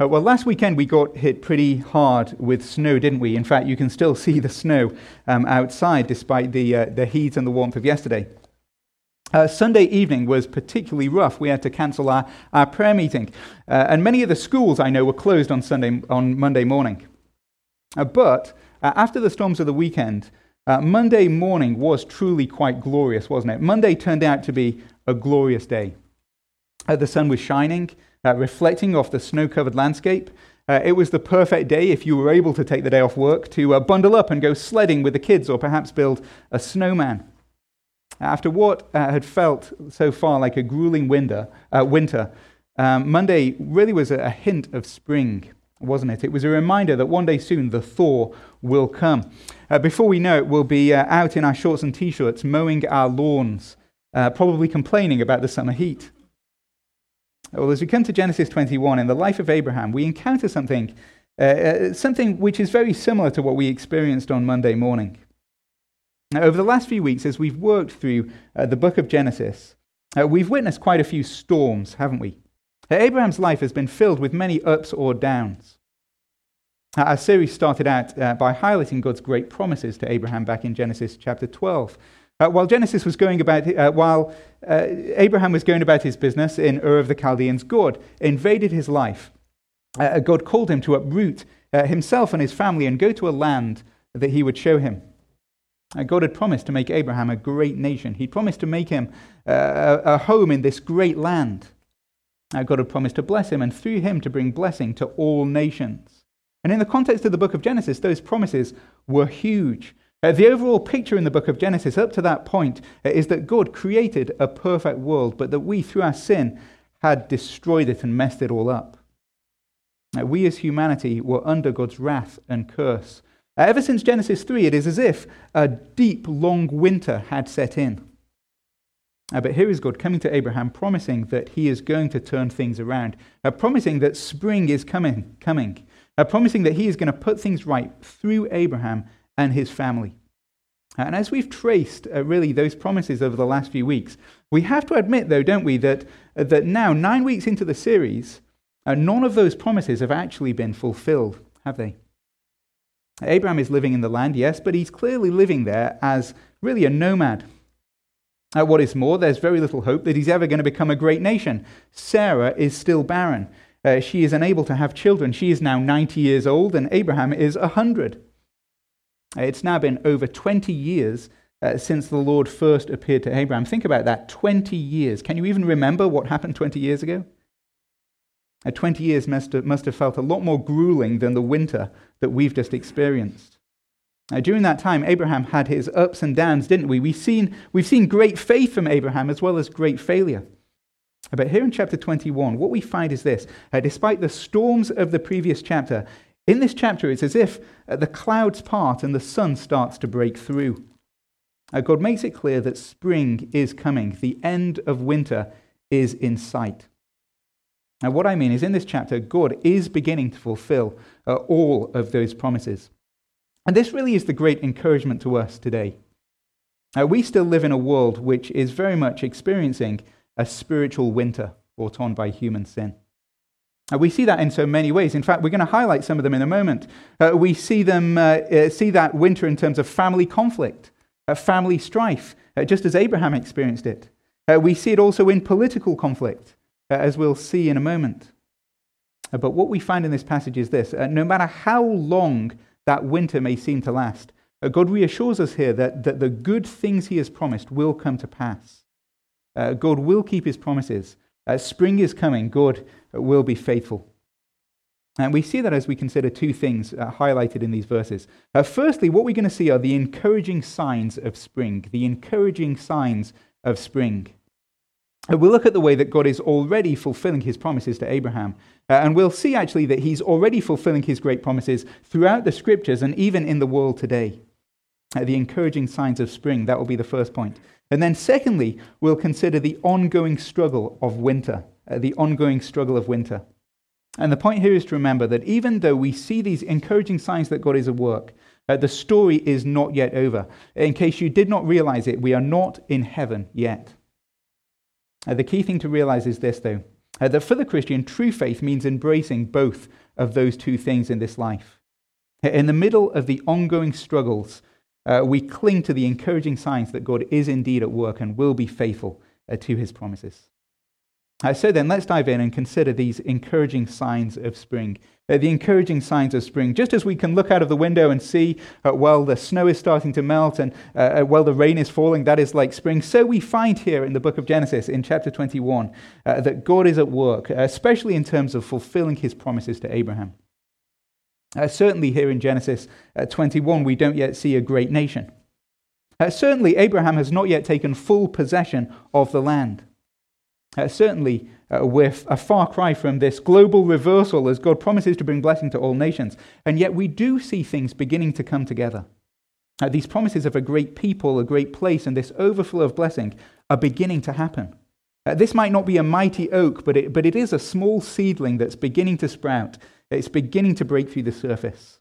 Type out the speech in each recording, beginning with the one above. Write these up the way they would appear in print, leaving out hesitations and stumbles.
Well, last weekend we got hit pretty hard with snow, didn't we? In fact, you can still see the snow outside despite the heat and the warmth of yesterday. Sunday evening was particularly rough. We had to cancel our prayer meeting. And many of the schools I know were closed on Monday morning. But after the storms of the weekend, Monday morning was truly quite glorious, wasn't it? Monday turned out to be a glorious day. The sun was shining, reflecting off the snow-covered landscape. It was the perfect day, if you were able to take the day off work, to bundle up and go sledding with the kids, or perhaps build a snowman. After what had felt so far like a grueling winter, Monday really was a hint of spring, wasn't it? It was a reminder that one day soon the thaw will come. Before we know it, we'll be out in our shorts and t-shirts, mowing our lawns, probably complaining about the summer heat. Well, as we come to Genesis 21, in the life of Abraham, we encounter something which is very similar to what we experienced on Monday morning. Now, over the last few weeks, as we've worked through the book of Genesis, we've witnessed quite a few storms, haven't we? Abraham's life has been filled with many ups or downs. Our series started out by highlighting God's great promises to Abraham back in Genesis chapter 12. While Abraham was going about his business in Ur of the Chaldeans, God invaded his life. God called him to uproot himself and his family and go to a land that he would show him. God had promised to make Abraham a great nation. He promised to make him a home in this great land. God had promised to bless him and through him to bring blessing to all nations. And in the context of the book of Genesis, those promises were huge. The overall picture in the book of Genesis up to that point is that God created a perfect world, but that we, through our sin, had destroyed it and messed it all up. We as humanity were under God's wrath and curse. Ever since Genesis 3, it is as if a deep, long winter had set in. But here is God coming to Abraham, promising that he is going to turn things around, promising that spring is coming, promising that he is going to put things right through Abraham and his family. And as we've traced really those promises over the last few weeks, we have to admit, though, don't we, that now, 9 weeks into the series, none of those promises have actually been fulfilled, have they? Abraham is living in the land, yes, but he's clearly living there as really a nomad. What is more, there's very little hope that he's ever going to become a great nation. Sarah is still barren. She is unable to have children. She is now 90 years old, and Abraham is 100. It's now been over 20 years since the Lord first appeared to Abraham. Think about that, 20 years. Can you even remember what happened 20 years ago? 20 years must have felt a lot more grueling than the winter that we've just experienced. During that time, Abraham had his ups and downs, didn't we? We've seen great faith from Abraham as well as great failure. But here in chapter 21, what we find is this. Despite the storms of the previous chapter, in this chapter, it's as if the clouds part and the sun starts to break through. God makes it clear that spring is coming. The end of winter is in sight. Now, what I mean is in this chapter, God is beginning to fulfill all of those promises. And this really is the great encouragement to us today. We still live in a world which is very much experiencing a spiritual winter brought on by human sin. We see that in so many ways. In fact, we're going to highlight some of them in a moment. We see that winter in terms of family conflict, family strife, just as Abraham experienced it. We see it also in political conflict, as we'll see in a moment. But what we find in this passage is this. No matter how long that winter may seem to last, God reassures us here that the good things he has promised will come to pass. God will keep his promises. Spring is coming. God will be faithful. And we see that as we consider two things highlighted in these verses. Firstly, what we're going to see are the encouraging signs of spring. The encouraging signs of spring. We'll look at the way that God is already fulfilling his promises to Abraham. And we'll see actually that he's already fulfilling his great promises throughout the scriptures and even in the world today. The encouraging signs of spring, that will be the first point. And then secondly, we'll consider the ongoing struggle of winter. The ongoing struggle of winter. And the point here is to remember that even though we see these encouraging signs that God is at work, the story is not yet over. In case you did not realize it, we are not in heaven yet. The key thing to realize is this, though. That for the Christian, true faith means embracing both of those two things in this life. In the middle of the ongoing struggles, we cling to the encouraging signs that God is indeed at work and will be faithful to his promises. So then, let's dive in and consider these encouraging signs of spring. The encouraging signs of spring. Just as we can look out of the window and see, well, the snow is starting to melt and well, the rain is falling, that is like spring, so we find here in the book of Genesis, in chapter 21, that God is at work, especially in terms of fulfilling his promises to Abraham. Certainly here in Genesis 21, we don't yet see a great nation. Certainly, Abraham has not yet taken full possession of the land. Certainly, we're a far cry from this global reversal as God promises to bring blessing to all nations. And yet we do see things beginning to come together. These promises of a great people, a great place, and this overflow of blessing are beginning to happen. This might not be a mighty oak, but it is a small seedling that's beginning to sprout. It's beginning to break through the surface.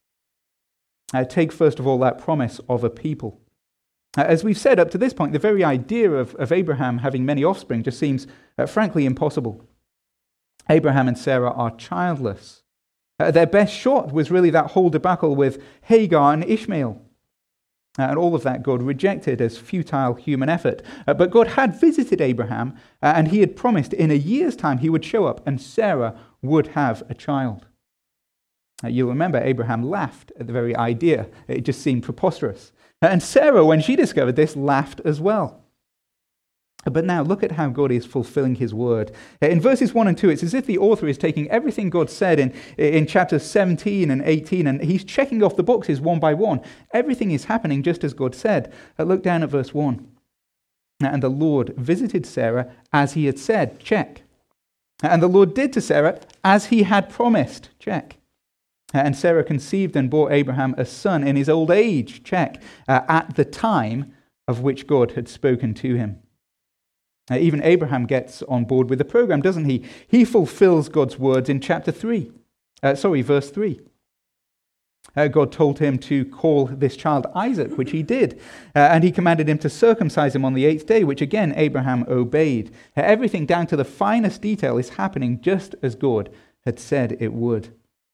Take first of all that promise of a people. As we've said up to this point, the very idea of Abraham having many offspring just seems frankly impossible. Abraham and Sarah are childless. Their best shot was really that whole debacle with Hagar and Ishmael. And all of that God rejected as futile human effort. But God had visited Abraham, and he had promised in a year's time he would show up and Sarah would have a child. You'll remember Abraham laughed at the very idea. It just seemed preposterous. And Sarah, when she discovered this, laughed as well. But now look at how God is fulfilling his word. In verses 1 and 2, it's as if the author is taking everything God said in chapters 17 and 18, and he's checking off the boxes one by one. Everything is happening just as God said. Look down at verse 1. And the Lord visited Sarah as he had said. Check. And the Lord did to Sarah as he had promised. Check. And Sarah conceived and bore Abraham a son in his old age, check, at the time of which God had spoken to him. Even Abraham gets on board with the program, doesn't he? He fulfills God's words in verse 3. God told him to call this child Isaac, which he did. And he commanded him to circumcise him on the 8th day, which again Abraham obeyed. Everything down to the finest detail is happening just as God had said it would.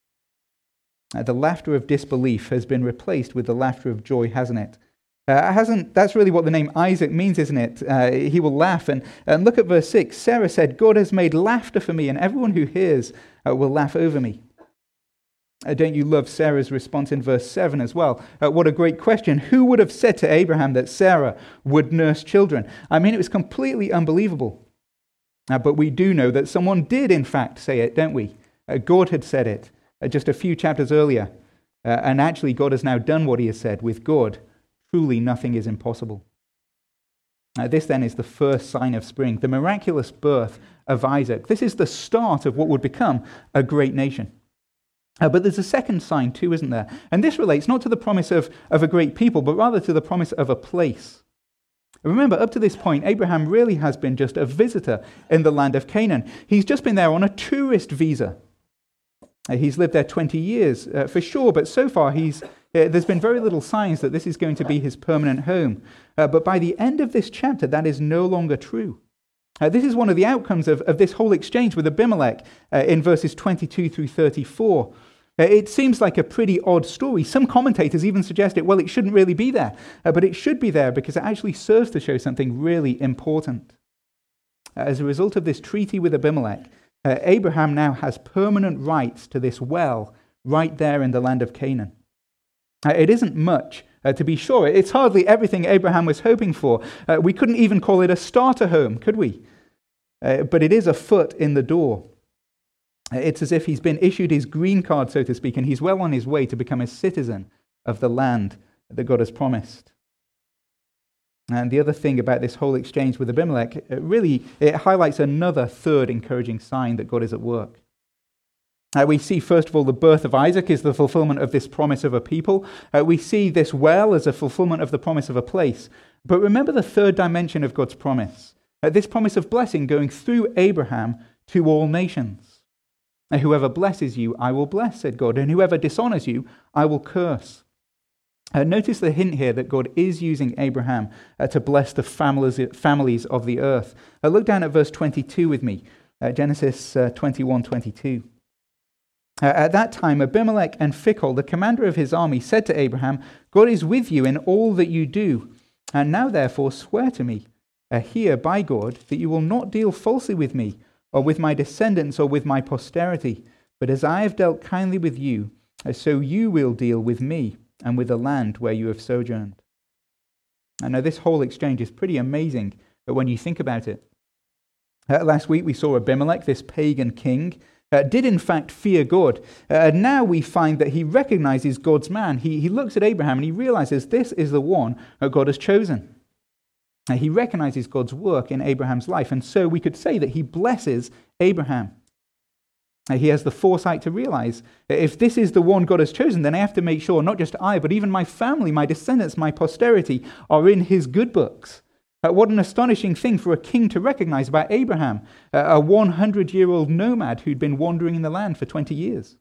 The laughter of disbelief has been replaced with the laughter of joy, hasn't it? That's really what the name Isaac means, isn't it? He will laugh. And look at verse 6. Sarah said, God has made laughter for me, and everyone who hears will laugh over me. Don't you love Sarah's response in verse 7 as well? What a great question. Who would have said to Abraham that Sarah would nurse children? I mean, it was completely unbelievable. But we do know that someone did, in fact, say it, don't we? God had said it. Just a few chapters earlier. And actually, God has now done what he has said. With God, truly nothing is impossible. This then is the first sign of spring, the miraculous birth of Isaac. This is the start of what would become a great nation. But there's a second sign too, isn't there? And this relates not to the promise of a great people, but rather to the promise of a place. Remember, up to this point, Abraham really has been just a visitor in the land of Canaan. He's just been there on a tourist visa. He's lived there 20 years for sure, but so far there's been very little signs that this is going to be his permanent home. But by the end of this chapter, that is no longer true. This is one of the outcomes of this whole exchange with Abimelech in verses 22 through 34. It seems like a pretty odd story. Some commentators even suggested, well, it shouldn't really be there, but it should be there because it actually serves to show something really important. As a result of this treaty with Abimelech, Abraham now has permanent rights to this well right there in the land of Canaan. It isn't much, to be sure. It's hardly everything Abraham was hoping for. We couldn't even call it a starter home, could we? But it is a foot in the door. It's as if he's been issued his green card, so to speak, and he's well on his way to become a citizen of the land that God has promised. And the other thing about this whole exchange with Abimelech, it highlights another third encouraging sign that God is at work. We see, first of all, the birth of Isaac is the fulfillment of this promise of a people. We see this well as a fulfillment of the promise of a place. But remember the third dimension of God's promise, this promise of blessing going through Abraham to all nations. Whoever blesses you, I will bless, said God, and whoever dishonors you, I will curse. Notice the hint here that God is using Abraham to bless the families of the earth. Look down at verse 22 with me. Genesis 21:22. At that time, Abimelech and Phicol, the commander of his army, said to Abraham, God is with you in all that you do. And now, therefore, swear to me, here by God, that you will not deal falsely with me, or with my descendants, or with my posterity. But as I have dealt kindly with you, so you will deal with me, and with the land where you have sojourned. I know this whole exchange is pretty amazing when you think about it. Last week we saw Abimelech, this pagan king, did in fact fear God. Now we find that he recognizes God's man. He looks at Abraham and he realizes this is the one that God has chosen. He recognizes God's work in Abraham's life, and so we could say that he blesses Abraham. He has the foresight to realize that if this is the one God has chosen, then I have to make sure not just I, but even my family, my descendants, my posterity are in his good books. What an astonishing thing for a king to recognize about Abraham, a 100-year-old nomad who'd been wandering in the land for 20 years.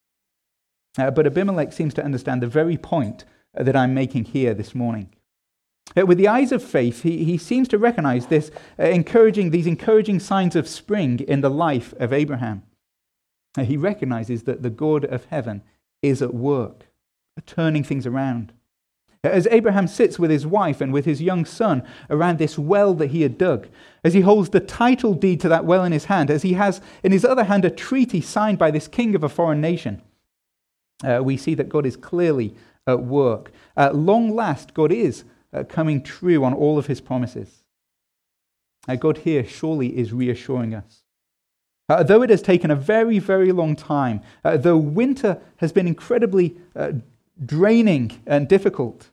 But Abimelech seems to understand the very point that I'm making here this morning. With the eyes of faith, he seems to recognize these encouraging signs of spring in the life of Abraham. He recognizes that the God of heaven is at work, turning things around. As Abraham sits with his wife and with his young son around this well that he had dug, as he holds the title deed to that well in his hand, as he has in his other hand a treaty signed by this king of a foreign nation, we see that God is clearly at work. At long last, God is coming true on all of his promises. God here surely is reassuring us. Though it has taken a very, very long time, though winter has been incredibly draining and difficult,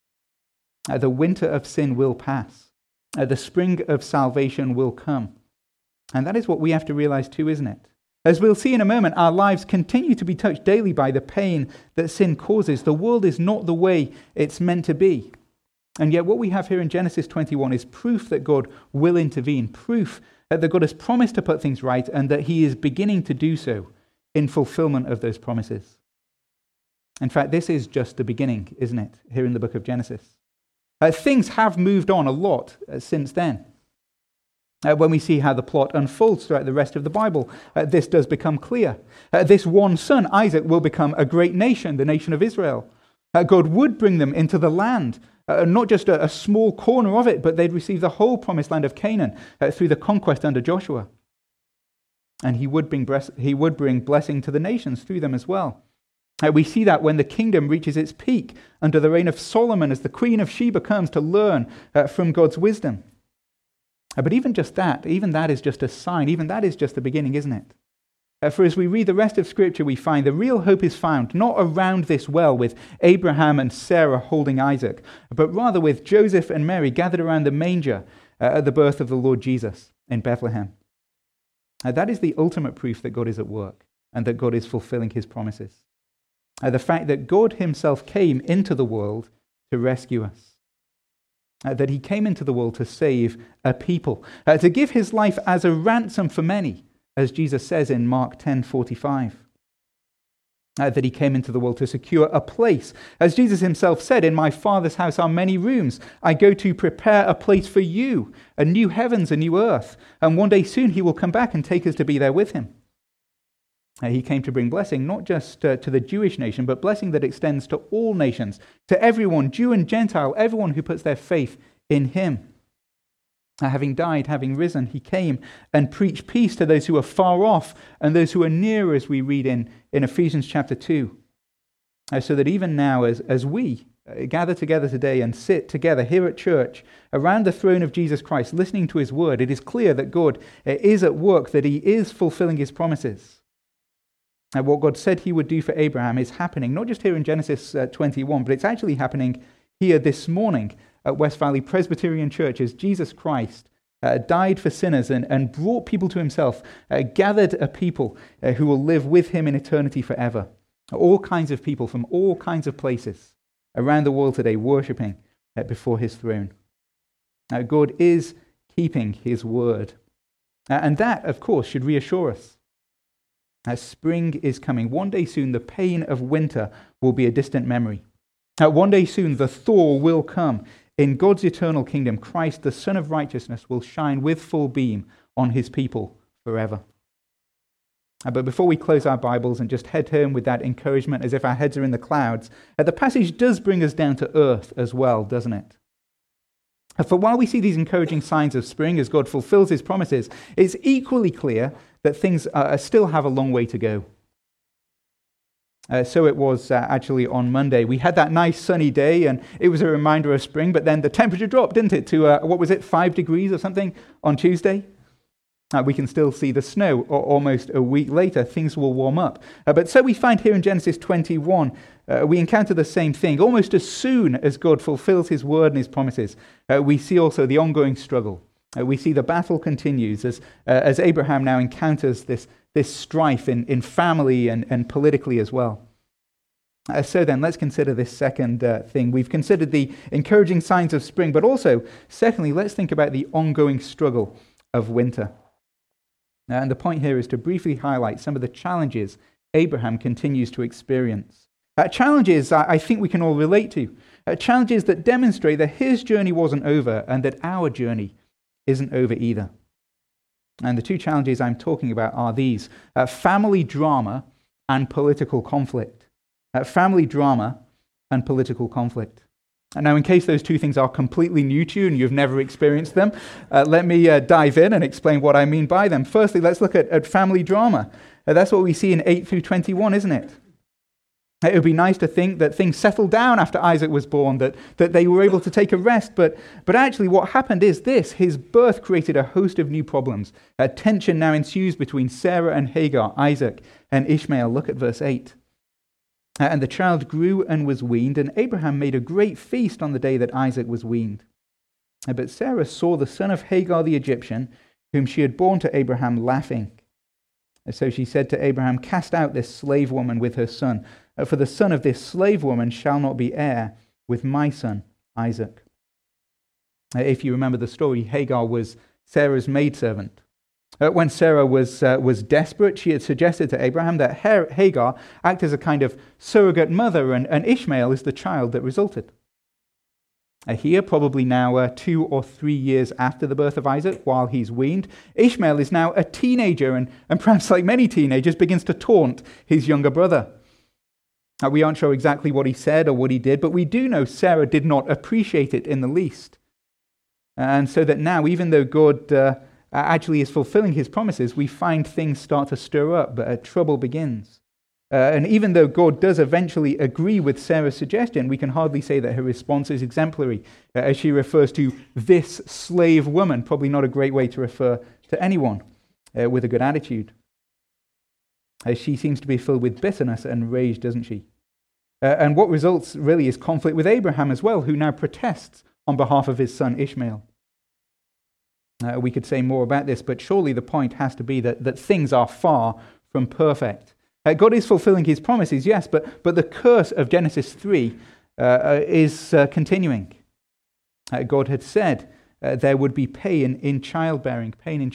the winter of sin will pass. The spring of salvation will come. And that is what we have to realize too, isn't it? As we'll see in a moment, our lives continue to be touched daily by the pain that sin causes. The world is not the way it's meant to be. And yet what we have here in Genesis 21 is proof that God will intervene, proof that God has promised to put things right and that he is beginning to do so in fulfillment of those promises. In fact, this is just the beginning, isn't it, here in the book of Genesis? Things have moved on a lot since then. When we see how the plot unfolds throughout the rest of the Bible, this does become clear. This one son, Isaac, will become a great nation, the nation of Israel. God would bring them into the land, not just a small corner of it, but they'd receive the whole promised land of Canaan through the conquest under Joshua. And he would bring blessing to the nations through them as well. We see that when the kingdom reaches its peak under the reign of Solomon, as the Queen of Sheba comes to learn from God's wisdom. But even that is just a sign. Even that is just the beginning, isn't it? For as we read the rest of Scripture, we find the real hope is found not around this well with Abraham and Sarah holding Isaac, but rather with Joseph and Mary gathered around the manger at the birth of the Lord Jesus in Bethlehem. That is the ultimate proof that God is at work and that God is fulfilling his promises. The fact that God himself came into the world to rescue us. That he came into the world to save a people. To give his life as a ransom for many, as Jesus says in Mark 10:45. That he came into the world to secure a place. As Jesus himself said, in my Father's house are many rooms. I go to prepare a place for you, a new heavens, a new earth. And one day soon he will come back and take us to be there with him. He came to bring blessing, not just to the Jewish nation, but blessing that extends to all nations, to everyone, Jew and Gentile, everyone who puts their faith in him. Having died, having risen, he came and preached peace to those who are far off and those who are near, as we read in Ephesians chapter 2. So that even now, as we gather together today and sit together here at church around the throne of Jesus Christ, listening to his word, it is clear that God is at work, that he is fulfilling his promises. And what God said he would do for Abraham is happening, not just here in Genesis 21, but it's actually happening here this morning at West Valley Presbyterian Church as Jesus Christ died for sinners and brought people to himself, gathered a people who will live with him in eternity forever. All kinds of people from all kinds of places around the world today worshipping before his throne. God is keeping his word. And that, of course, should reassure us. As spring is coming, one day soon the pain of winter will be a distant memory. One day soon the thaw will come. In God's eternal kingdom, Christ, the Son of Righteousness, will shine with full beam on his people forever. But before we close our Bibles and just head home with that encouragement as if our heads are in the clouds, the passage does bring us down to earth as well, doesn't it? For while we see these encouraging signs of spring as God fulfills his promises, it's equally clear that things still have a long way to go. So it was actually on Monday. We had that nice sunny day, and it was a reminder of spring, but then the temperature dropped, didn't it, to, 5 degrees or something on Tuesday? We can still see the snow, or almost a week later, things will warm up. But so we find here in Genesis 21, we encounter the same thing. Almost as soon as God fulfills his word and his promises, we see also the ongoing struggle. We see the battle continues as Abraham now encounters this strife in family and politically as well. So then, let's consider this second thing. We've considered the encouraging signs of spring, but also, secondly, let's think about the ongoing struggle of winter. And the point here is to briefly highlight some of the challenges Abraham continues to experience. Challenges I think we can all relate to. Challenges that demonstrate that his journey wasn't over and that our journey isn't over either. And the two challenges I'm talking about are these: family drama and political conflict. Family drama and political conflict. And now, in case those two things are completely new to you and you've never experienced them, let me dive in and explain what I mean by them. Firstly, let's look at family drama. That's what we see in 8 through 21, isn't it? It would be nice to think that things settled down after Isaac was born, that they were able to take a rest, but actually what happened is this: his birth created a host of new problems. Tension now ensues between Sarah and Hagar, Isaac and Ishmael. Look at verse 8. And the child grew and was weaned, and Abraham made a great feast on the day that Isaac was weaned. But Sarah saw the son of Hagar the Egyptian, whom she had borne to Abraham, laughing. And so she said to Abraham, "Cast out this slave woman with her son, for the son of this slave woman shall not be heir with my son Isaac." If you remember the story, Hagar was Sarah's maidservant. When Sarah was desperate, she had suggested to Abraham that Hagar act as a kind of surrogate mother, and Ishmael is the child that resulted. Here, probably now 2 or 3 years after the birth of Isaac, while he's weaned, Ishmael is now a teenager, and perhaps like many teenagers, begins to taunt his younger brother. We aren't sure exactly what he said or what he did, but we do know Sarah did not appreciate it in the least. And so that now, even though God actually is fulfilling his promises, we find things start to stir up, but trouble begins. And even though God does eventually agree with Sarah's suggestion, we can hardly say that her response is exemplary, as she refers to this slave woman, probably not a great way to refer to anyone with a good attitude. She seems to be filled with bitterness and rage, doesn't she? And what results really is conflict with Abraham as well, who now protests on behalf of his son Ishmael. We could say more about this, but surely the point has to be that things are far from perfect. God is fulfilling his promises, yes, but the curse of Genesis 3 is continuing. God had said there would be pain in childbearing,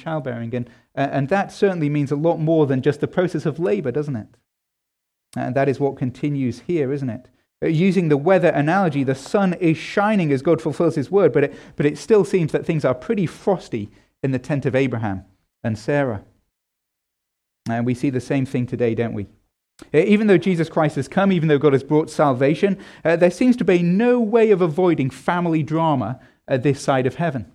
and that certainly means a lot more than just the process of labor, doesn't it? And that is what continues here, isn't it? Using the weather analogy, the sun is shining as God fulfills his word, but it still seems that things are pretty frosty in the tent of Abraham and Sarah. And we see the same thing today, don't we? Even though Jesus Christ has come, even though God has brought salvation, there seems to be no way of avoiding family drama this side of heaven.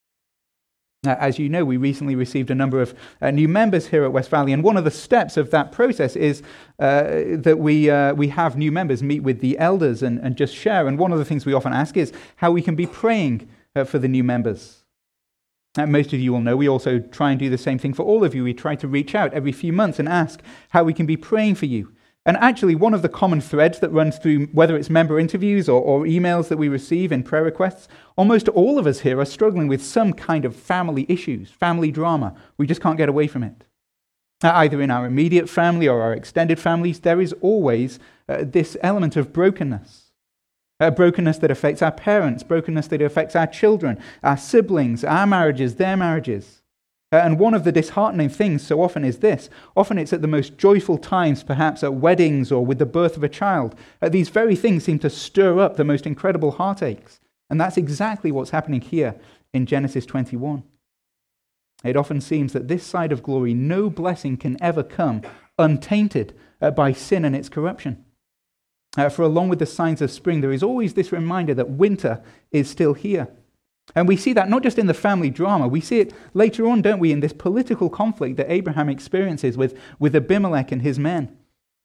As you know, we recently received a number of new members here at West Valley, and one of the steps of that process is that we have new members meet with the elders and just share. And one of the things we often ask is how we can be praying for the new members. Most of you will know we also try and do the same thing for all of you. We try to reach out every few months and ask how we can be praying for you. And actually, one of the common threads that runs through, whether it's member interviews or emails that we receive in prayer requests, almost all of us here are struggling with some kind of family issues, family drama. We just can't get away from it. Either in our immediate family or our extended families, there is always this element of brokenness. Brokenness that affects our parents, brokenness that affects our children, our siblings, our marriages, their marriages. And one of the disheartening things so often is this. Often it's at the most joyful times, perhaps at weddings or with the birth of a child. These very things seem to stir up the most incredible heartaches. And that's exactly what's happening here in Genesis 21. It often seems that this side of glory, no blessing can ever come untainted by sin and its corruption. For along with the signs of spring, there is always this reminder that winter is still here. And we see that not just in the family drama, we see it later on, don't we, in this political conflict that Abraham experiences with Abimelech and his men.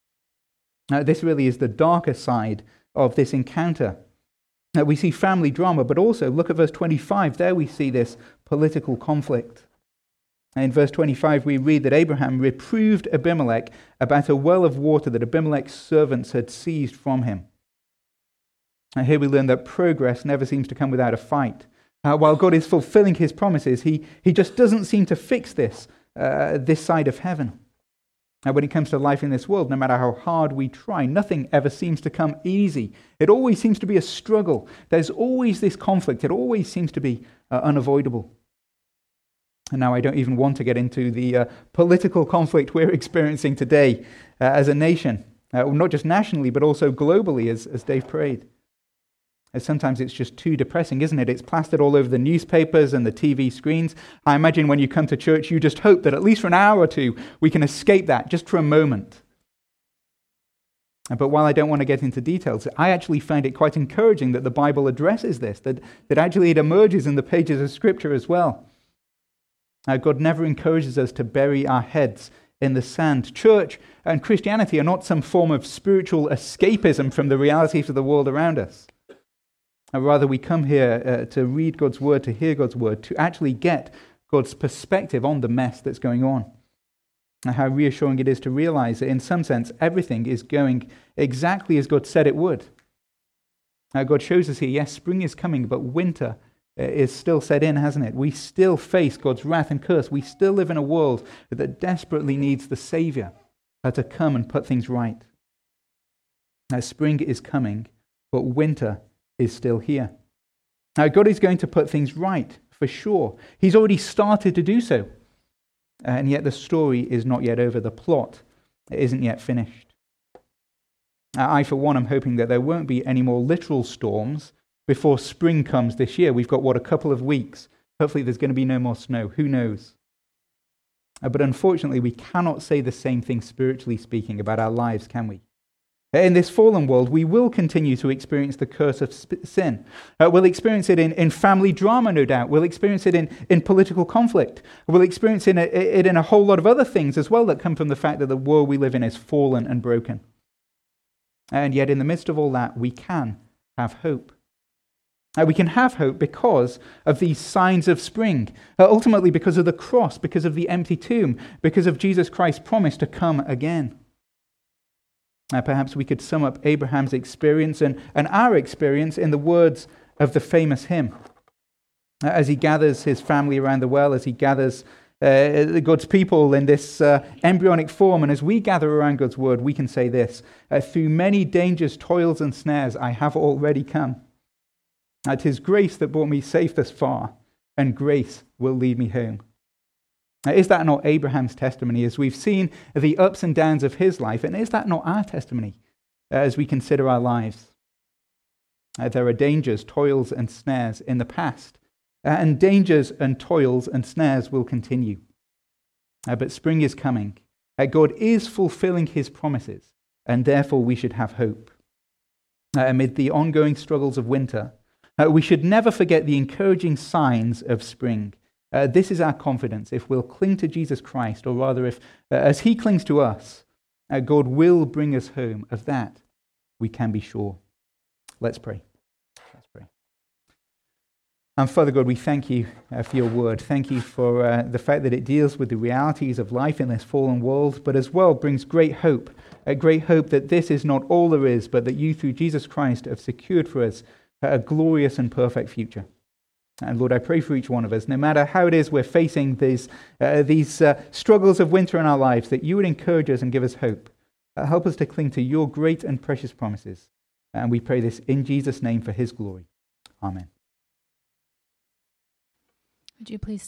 This really is the darker side of this encounter. We see family drama, but also look at verse 25. There we see this political conflict. In verse 25, we read that Abraham reproved Abimelech about a well of water that Abimelech's servants had seized from him. And here we learn that progress never seems to come without a fight. While God is fulfilling his promises, he just doesn't seem to fix this side of heaven. Now, when it comes to life in this world, no matter how hard we try, nothing ever seems to come easy. It always seems to be a struggle. There's always this conflict. It always seems to be unavoidable. And now I don't even want to get into the political conflict we're experiencing today as a nation, not just nationally, but also globally, as Dave prayed. Sometimes it's just too depressing, isn't it? It's plastered all over the newspapers and the TV screens. I imagine when you come to church, you just hope that at least for an hour or two, we can escape that just for a moment. But while I don't want to get into details, I actually find it quite encouraging that the Bible addresses this, that actually it emerges in the pages of Scripture as well. God never encourages us to bury our heads in the sand. Church and Christianity are not some form of spiritual escapism from the realities of the world around us. Rather, we come here to read God's word, to hear God's word, to actually get God's perspective on the mess that's going on. And how reassuring it is to realize that in some sense, everything is going exactly as God said it would. God shows us here, yes, spring is coming, but winter is still set in, hasn't it? We still face God's wrath and curse. We still live in a world that desperately needs the Savior to come and put things right. Now, spring is coming, but winter is still here. Now, God is going to put things right, for sure. He's already started to do so. And yet the story is not yet over. The plot isn't yet finished. I, for one, am hoping that there won't be any more literal storms before spring comes this year. We've got, a couple of weeks. Hopefully there's going to be no more snow. Who knows? But unfortunately, we cannot say the same thing spiritually speaking about our lives, can we? In this fallen world, we will continue to experience the curse of sin. We'll experience it in family drama, no doubt. We'll experience it in political conflict. We'll experience it in a whole lot of other things as well that come from the fact that the world we live in is fallen and broken. And yet in the midst of all that, we can have hope. We can have hope because of these signs of spring, ultimately because of the cross, because of the empty tomb, because of Jesus Christ's promise to come again. Perhaps we could sum up Abraham's experience and our experience in the words of the famous hymn. As he gathers his family around the well, as he gathers God's people in this embryonic form, and as we gather around God's word, we can say this: through many dangers, toils, and snares, I have already come. 'Tis grace that brought me safe thus far, and grace will lead me home. Is that not Abraham's testimony as we've seen the ups and downs of his life? And is that not our testimony as we consider our lives? There are dangers, toils, and snares in the past. And dangers and toils and snares will continue. But spring is coming. God is fulfilling his promises, and therefore we should have hope. Amid the ongoing struggles of winter, we should never forget the encouraging signs of spring. This is our confidence. If we'll cling to Jesus Christ, or rather if, as he clings to us, God will bring us home. Of that, we can be sure. Let's pray. And Father God, we thank you for your word. Thank you for the fact that it deals with the realities of life in this fallen world, but as well brings great hope. A great hope that this is not all there is, but that you through Jesus Christ have secured for us a glorious and perfect future. And Lord, I pray for each one of us, no matter how it is we're facing these struggles of winter in our lives, that you would encourage us and give us hope. Help us to cling to your great and precious promises. And we pray this in Jesus' name for his glory. Amen. Would you please